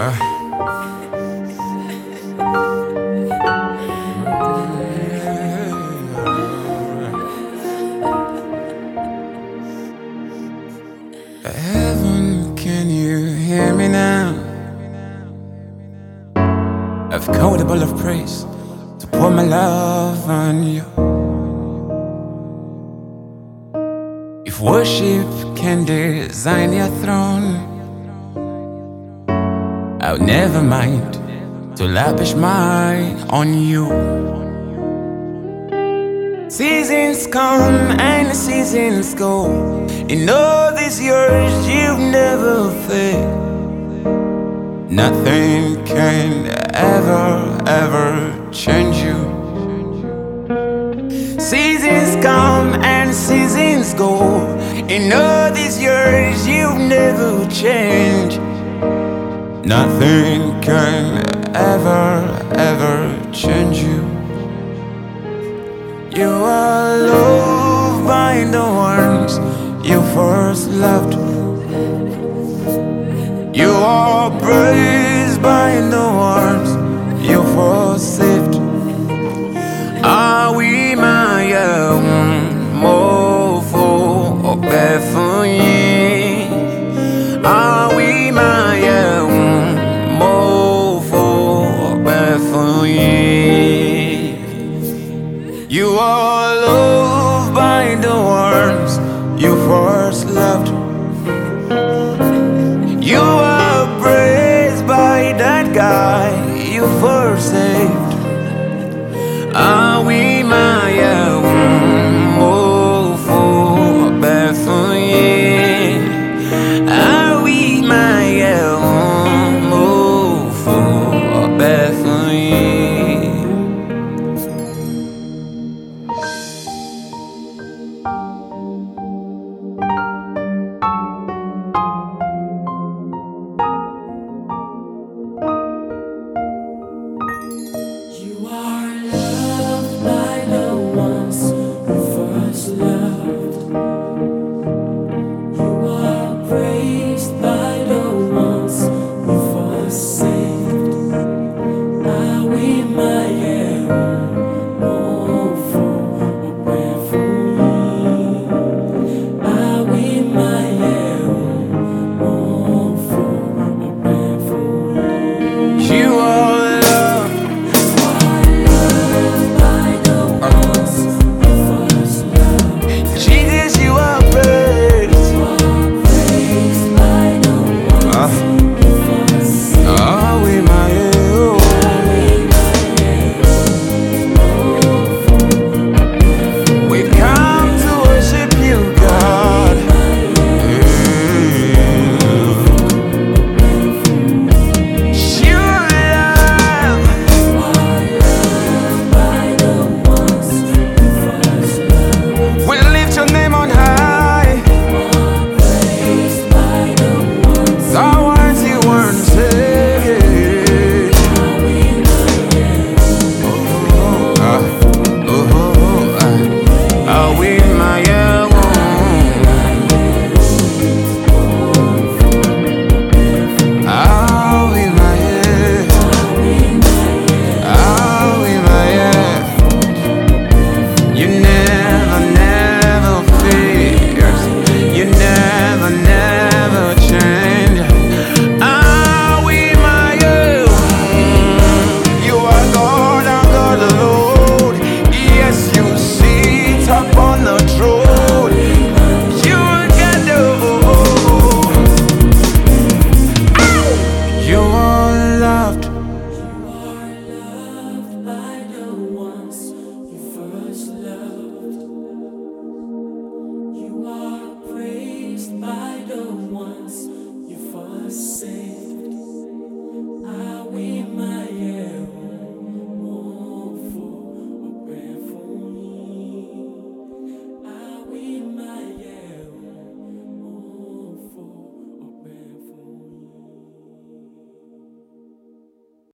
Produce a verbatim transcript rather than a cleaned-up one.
Heaven, can you hear me now? I've called a bowl of praise to pour my love on you. If worship can design your throne, I'll never mind to lavish mine on you. Seasons come and seasons go. In all these years you've never failed. Nothing can ever, ever change you. Seasons come and seasons go. In all these years you've never changed. Nothing can ever, ever change you. You are loved by the ones you first loved. You are praised by the ones